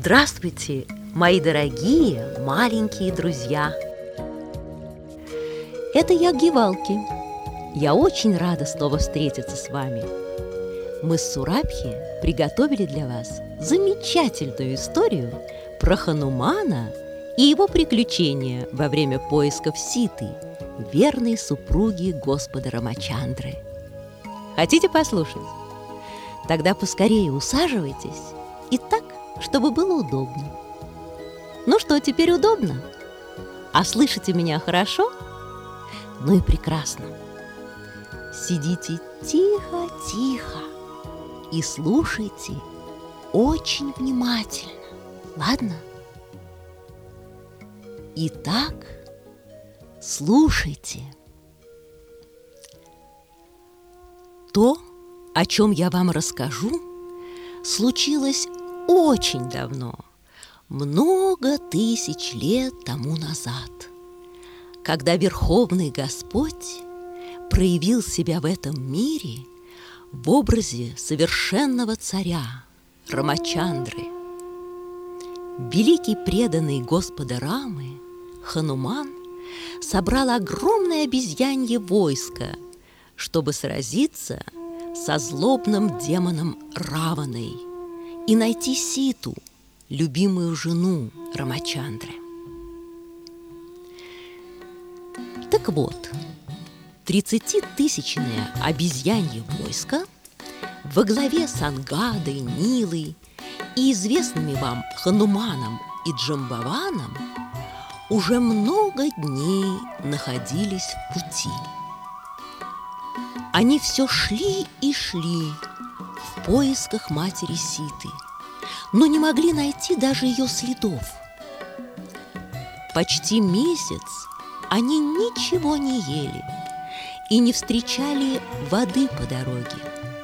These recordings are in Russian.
Здравствуйте, мои дорогие маленькие друзья! Это я, Гевалки. Я очень рада снова встретиться с вами. Мы с Сурабхи приготовили для вас замечательную историю про Ханумана и его приключения во время поисков Ситы, верной супруги Господа Рамачандры. Хотите послушать? Тогда поскорее усаживайтесь и так, чтобы было удобно. Ну что, теперь удобно? А слышите меня хорошо? Ну и прекрасно. Сидите тихо-тихо и слушайте очень внимательно, ладно? Итак, слушайте. То, о чем я вам расскажу, случилось очень давно, много тысяч лет тому назад, когда Верховный Господь проявил себя в этом мире в образе совершенного царя Рамачандры. Великий преданный Господа Рамы Хануман собрал огромное обезьянье войско, чтобы сразиться со злобным демоном Раваной и найти Ситу, любимую жену Рамачандры. Так вот, 30-тысячное обезьянье войско во главе с Ангадой, Нилой и известными вам Хануманом и Джамбаваном уже много дней находились в пути. Они все шли и шли в поисках матери Ситы, но не могли найти даже ее следов. Почти месяц они ничего не ели и не встречали воды по дороге.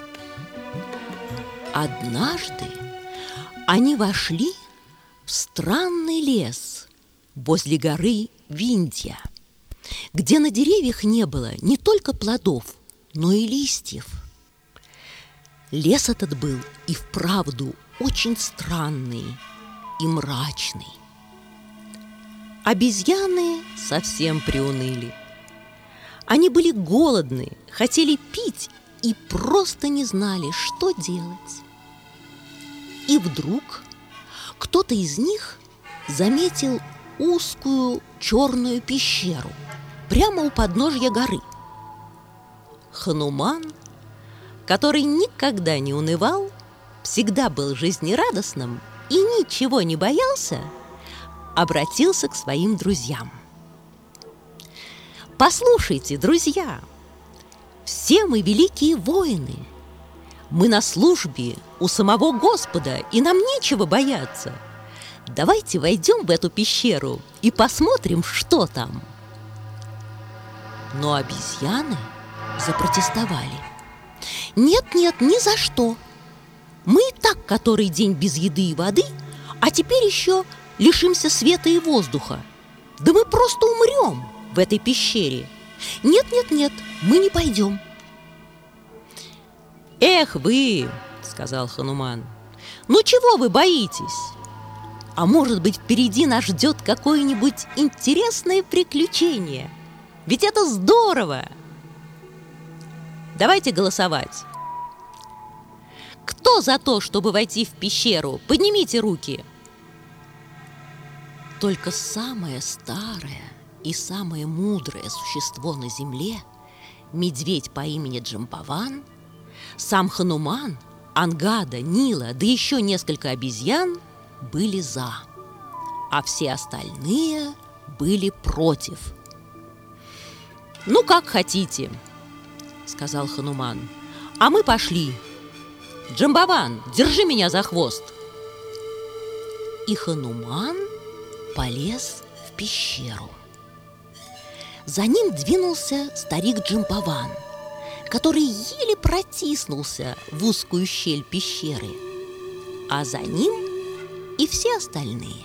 Однажды они вошли в странный лес возле горы Виндья, где на деревьях не было не только плодов, но и листьев. Лес этот был и вправду очень странный и мрачный. Обезьяны совсем приуныли. Они были голодны, хотели пить и просто не знали, что делать. И вдруг кто-то из них заметил узкую черную пещеру прямо у подножья горы. Хануман, который никогда не унывал, всегда был жизнерадостным и ничего не боялся, обратился к своим друзьям. «Послушайте, друзья, все мы великие воины. Мы на службе у самого Господа, и нам нечего бояться. Давайте войдем в эту пещеру и посмотрим, что там». Но обезьяны запротестовали. «Нет, ни за что. Мы и так который день без еды и воды, а теперь еще лишимся света и воздуха. Да мы просто умрем в этой пещере. Нет, мы не пойдем». «Эх вы, — сказал Хануман, — ну чего вы боитесь? А может быть, впереди нас ждет какое-нибудь интересное приключение? Ведь это здорово! Давайте голосовать. Кто за то, чтобы войти в пещеру? Поднимите руки!» Только самое старое и самое мудрое существо на земле, медведь по имени Джамбаван, сам Хануман, Ангада, Нила, да еще несколько обезьян были за, а все остальные были против. «Ну, как хотите, — сказал Хануман, — а мы пошли. Джамбаван, держи меня за хвост!» И Хануман полез в пещеру. За ним двинулся старик Джамбаван, который еле протиснулся в узкую щель пещеры, а за ним и все остальные.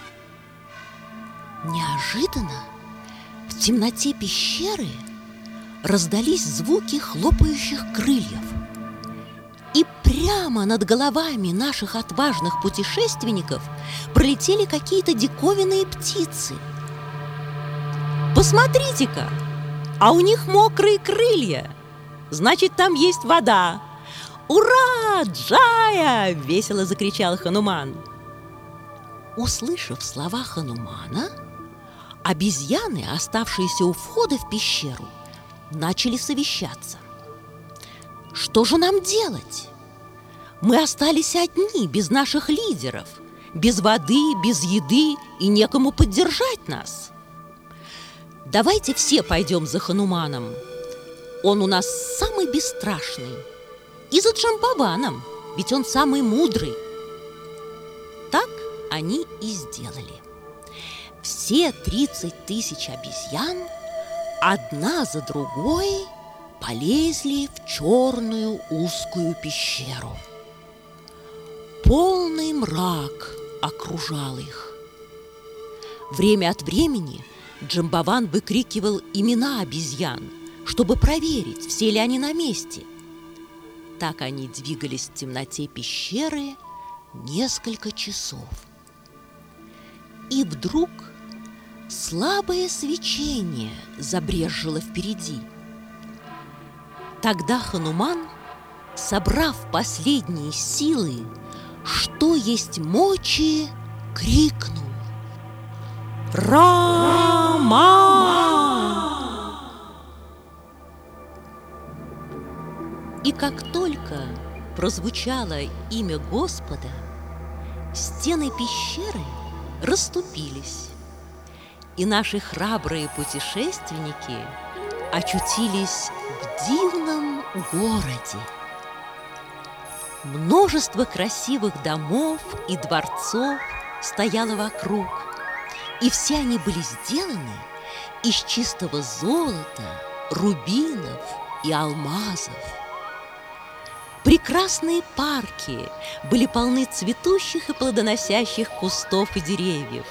Неожиданно в темноте пещеры раздались звуки хлопающих крыльев, и прямо прямо над головами наших отважных путешественников пролетели какие-то диковинные птицы. Посмотрите-ка, а у них мокрые крылья. Значит, там есть вода. «Ура, Джая!» – весело закричал Хануман. Услышав слова Ханумана, обезьяны, оставшиеся у входа в пещеру, начали совещаться. Что же нам делать? Мы остались одни, без наших лидеров, без воды, без еды и некому поддержать нас. Давайте все пойдем за Хануманом. Он у нас самый бесстрашный. И за Джамбаваном, ведь он самый мудрый. Так они и сделали. Все 30 тысяч обезьян одна за другой полезли в черную узкую пещеру. Полный мрак окружал их. Время от времени Джамбаван выкрикивал имена обезьян, чтобы проверить, все ли они на месте. Так они двигались в темноте пещеры несколько часов. И вдруг слабое свечение забрезжило впереди. Тогда Хануман, собрав последние силы, что есть мочи, крикнул: «Рама!» И как только прозвучало имя Господа, стены пещеры расступились, и наши храбрые путешественники очутились в дивном городе. Множество красивых домов и дворцов стояло вокруг, и все они были сделаны из чистого золота, рубинов и алмазов. Прекрасные парки были полны цветущих и плодоносящих кустов и деревьев.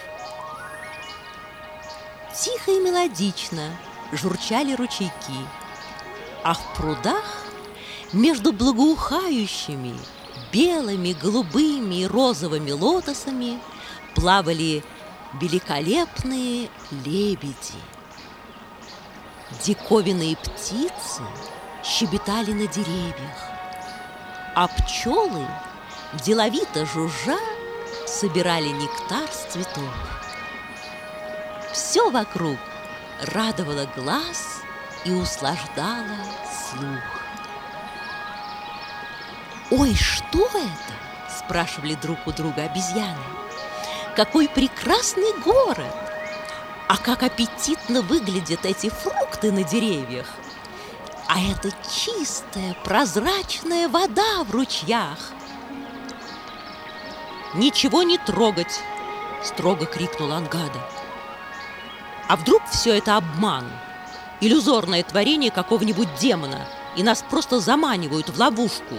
Тихо и мелодично журчали ручейки, а в прудах между благоухающими белыми, голубыми и розовыми лотосами плавали великолепные лебеди. Диковинные птицы щебетали на деревьях, а пчелы, деловито жужжа, собирали нектар с цветов. Все вокруг радовало глаз и услаждало слух. «Ой, что это?» – спрашивали друг у друга обезьяны. «Какой прекрасный город! А как аппетитно выглядят эти фрукты на деревьях! А это чистая, прозрачная вода в ручьях!» «Ничего не трогать!» – строго крикнул Ангада. «А вдруг все это обман, иллюзорное творение какого-нибудь демона, и нас просто заманивают в ловушку?»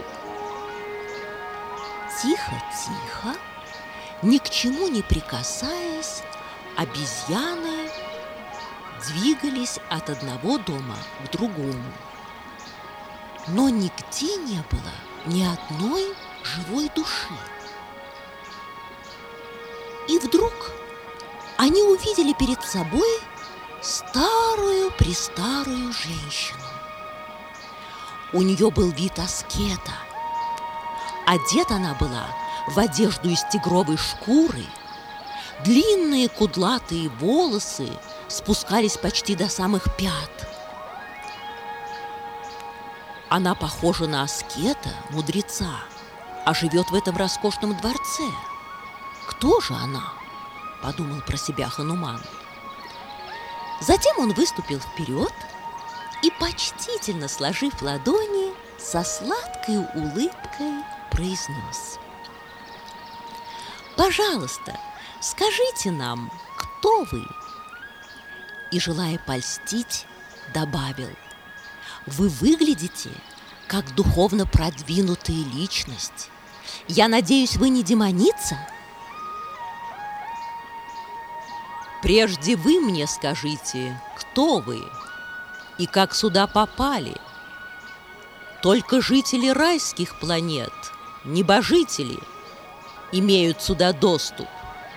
Тихо-тихо, ни к чему не прикасаясь, обезьяны двигались от одного дома к другому. Но нигде не было ни одной живой души. И вдруг они увидели перед собой старую-престарую женщину. У нее был вид аскета. Одета она была в одежду из тигровой шкуры. Длинные кудлатые волосы спускались почти до самых пят. Она похожа на аскета, мудреца, а живет в этом роскошном дворце. Кто же она? Подумал про себя Хануман. Затем он выступил вперед и, почтительно сложив ладони, со сладкой улыбкой произнес: «Пожалуйста, скажите нам, кто вы?» И, желая польстить, добавил: «Вы выглядите как духовно продвинутая личность. Я надеюсь, вы не демоница?» «Прежде вы мне скажите, кто вы и как сюда попали. Только жители райских планет небожители имеют сюда доступ.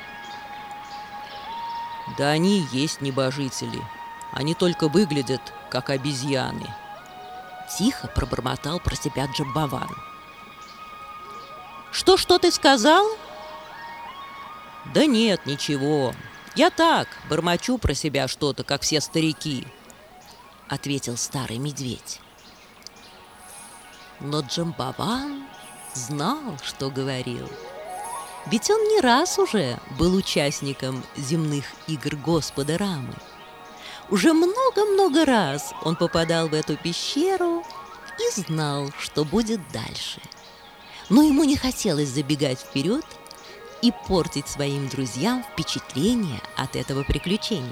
Да они и есть небожители. Они только выглядят, как обезьяны. Тихо пробормотал про себя Джамбаван. Что ты сказал? Да нет, ничего. Я так, бормочу про себя что-то, как все старики, ответил старый медведь. Но Джамбаван знал, что говорил. Ведь он не раз уже был участником земных игр Господа Рамы. Уже много-много раз он попадал в эту пещеру и знал, что будет дальше. Но ему не хотелось забегать вперед и портить своим друзьям впечатление от этого приключения.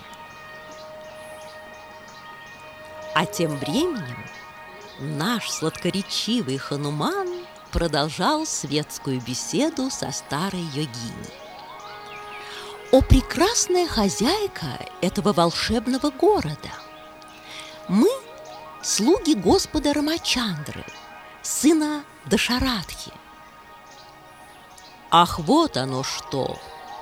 А тем временем наш сладкоречивый Хануман продолжал светскую беседу со старой йогиней. О, прекрасная хозяйка этого волшебного города! Мы – слуги Господа Рамачандры, сына Дашарадхи. Ах, вот оно что!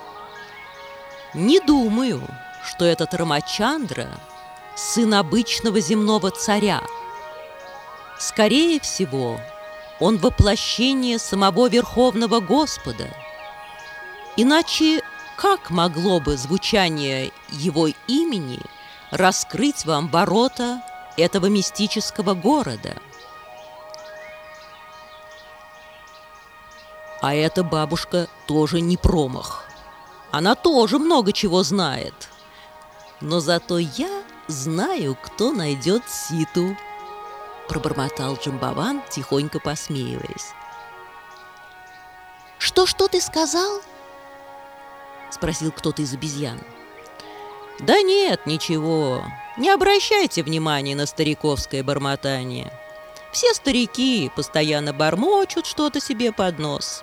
Не думаю, что этот Рамачандра – сын обычного земного царя. Скорее всего, он воплощение самого Верховного Господа. Иначе как могло бы звучание его имени раскрыть вам ворота этого мистического города? А эта бабушка тоже не промах. Она тоже много чего знает. Но зато я знаю, кто найдет Ситу, пробормотал Джамбаван, тихонько посмеиваясь. Что ты сказал? Спросил кто-то из обезьян. Да нет, ничего. Не обращайте внимания на стариковское бормотание. Все старики постоянно бормочут что-то себе под нос.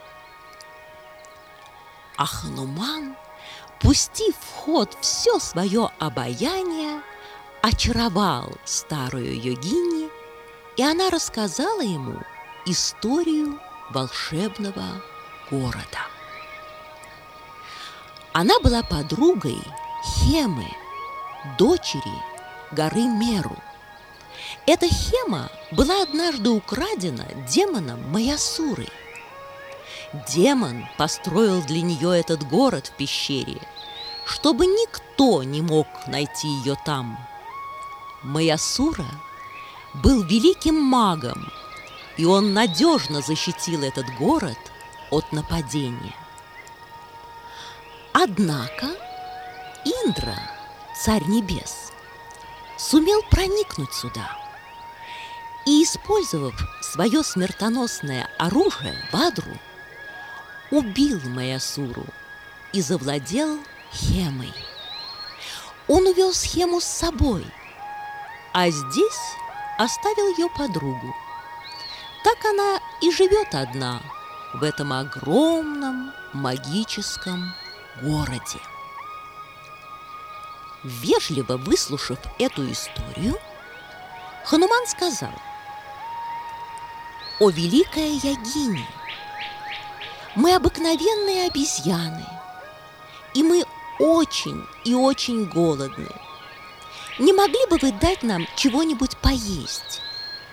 А Хануман, пустив в ход все свое обаяние, очаровал старую йогини, и она рассказала ему историю волшебного города. Она была подругой Хемы, дочери горы Меру. Эта Хема была однажды украдена демоном Маясурой. Демон построил для нее этот город в пещере, чтобы никто не мог найти ее там. Маясура был великим магом, и он надежно защитил этот город от нападения. Однако Индра, царь небес, сумел проникнуть сюда и, использовав свое смертоносное оружие Бадру, убил Маясуру и завладел Хемой. Он увез Хему с собой, а здесь оставил ее подругу. Так она и живет одна в этом огромном магическом городе. Вежливо выслушав эту историю, Хануман сказал: «О, великая йогиня, мы обыкновенные обезьяны, и мы очень и очень голодны. Не могли бы вы дать нам чего-нибудь поесть?»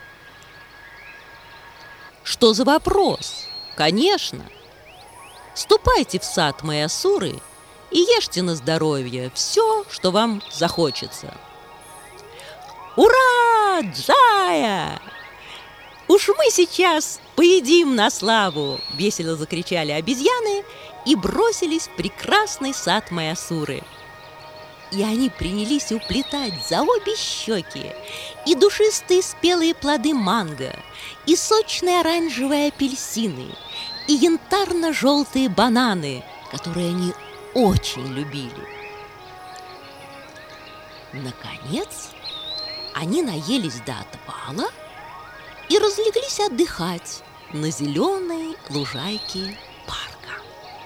«Что за вопрос? Конечно! Ступайте в сад Маясуры и ешьте на здоровье все, что вам захочется». «Ура, Джая! Уж мы сейчас поедим на славу!» – весело закричали обезьяны и бросились в прекрасный сад Маясуры. И они принялись уплетать за обе щеки и душистые спелые плоды манго, и сочные оранжевые апельсины, и янтарно-желтые бананы, которые они очень любили. Наконец, они наелись до отвала и разлеглись отдыхать на зеленой лужайке парка.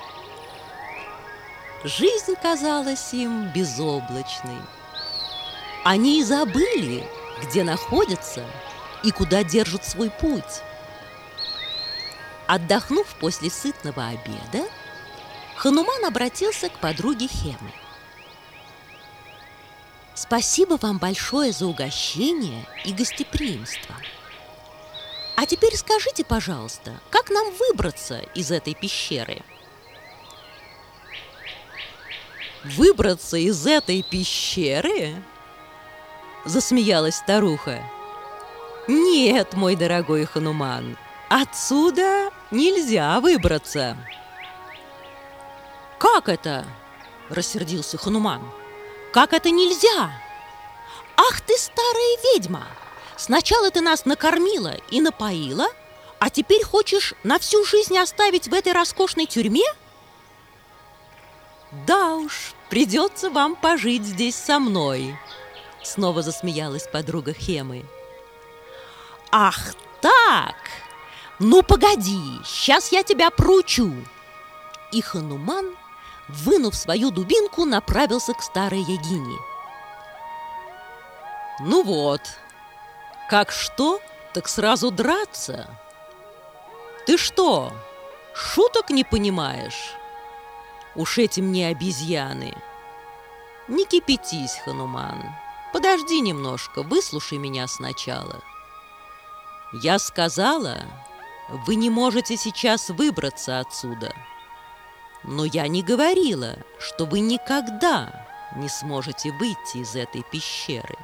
Жизнь казалась им безоблачной. Они и забыли, где находятся и куда держат свой путь. Отдохнув после сытного обеда, Хануман обратился к подруге Хеме. «Спасибо вам большое за угощение и гостеприимство. А теперь скажите, пожалуйста, как нам выбраться из этой пещеры?» «Выбраться из этой пещеры?» – засмеялась старуха. «Нет, мой дорогой Хануман, отсюда нельзя выбраться». «Как это?» – рассердился Хануман. «Как это нельзя? Ах ты, старая ведьма! Сначала ты нас накормила и напоила, а теперь хочешь на всю жизнь оставить в этой роскошной тюрьме?» «Да уж, придется вам пожить здесь со мной», — снова засмеялась подруга Хемы. «Ах так! Ну, погоди, сейчас я тебя проучу!» И Хануман, вынув свою дубинку, направился к старой ягине. «Ну вот, как что, так сразу драться? Ты что, шуток не понимаешь? Уж эти мне обезьяны. Не кипятись, Хануман, подожди немножко, выслушай меня сначала. Я сказала, вы не можете сейчас выбраться отсюда. Но я не говорила, что вы никогда не сможете выйти из этой пещеры».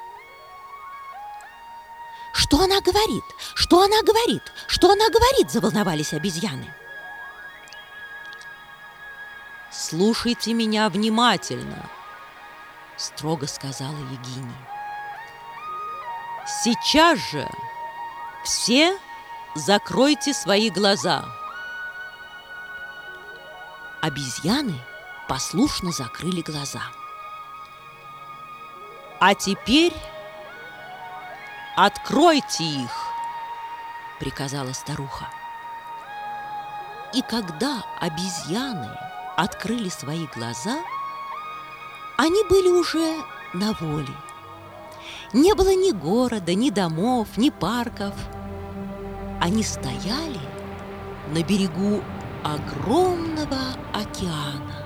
«Что она говорит? Что она говорит? Что она говорит?» – заволновались обезьяны. «Слушайте меня внимательно», – строго сказала Ягиня. «Сейчас же все закройте свои глаза». Обезьяны послушно закрыли глаза. «А теперь откройте их», – приказала старуха. И когда обезьяны открыли свои глаза, они были уже на воле. Не было ни города, ни домов, ни парков. Они стояли на берегу огромного океана.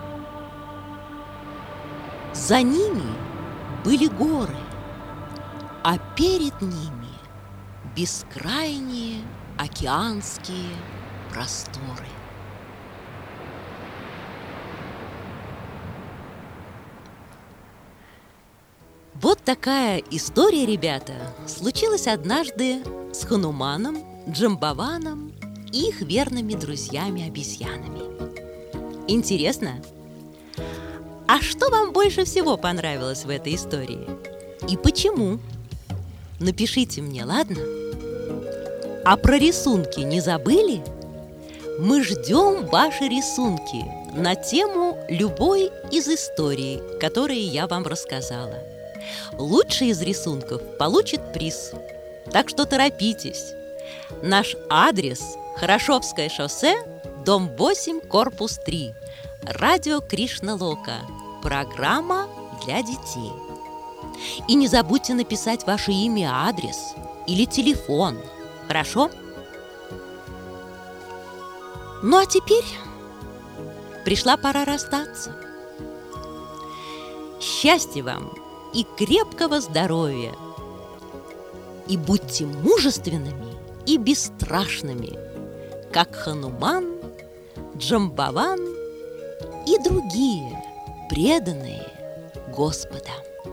За ними были горы, а перед ними бескрайние океанские просторы. Вот такая история, ребята, случилась однажды с Хануманом, Джамбаваном и их верными друзьями-обезьянами. Интересно? А что вам больше всего понравилось в этой истории? И почему? Напишите мне, ладно? А про рисунки не забыли? Мы ждем ваши рисунки на тему любой из историй, которые я вам рассказала. Лучший из рисунков получит приз. Так что торопитесь. Наш адрес – Хорошевское шоссе, дом 8, корпус 3. Радио Кришна Лока. Программа для детей. И не забудьте написать ваше имя, адрес или телефон. Хорошо? Ну а теперь пришла пора расстаться. Счастья вам и крепкого здоровья. И будьте мужественными и бесстрашными, как Хануман, Джамбаван и другие преданные Господа.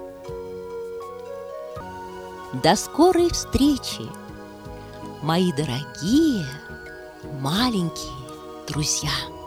До скорой встречи, мои дорогие маленькие друзья!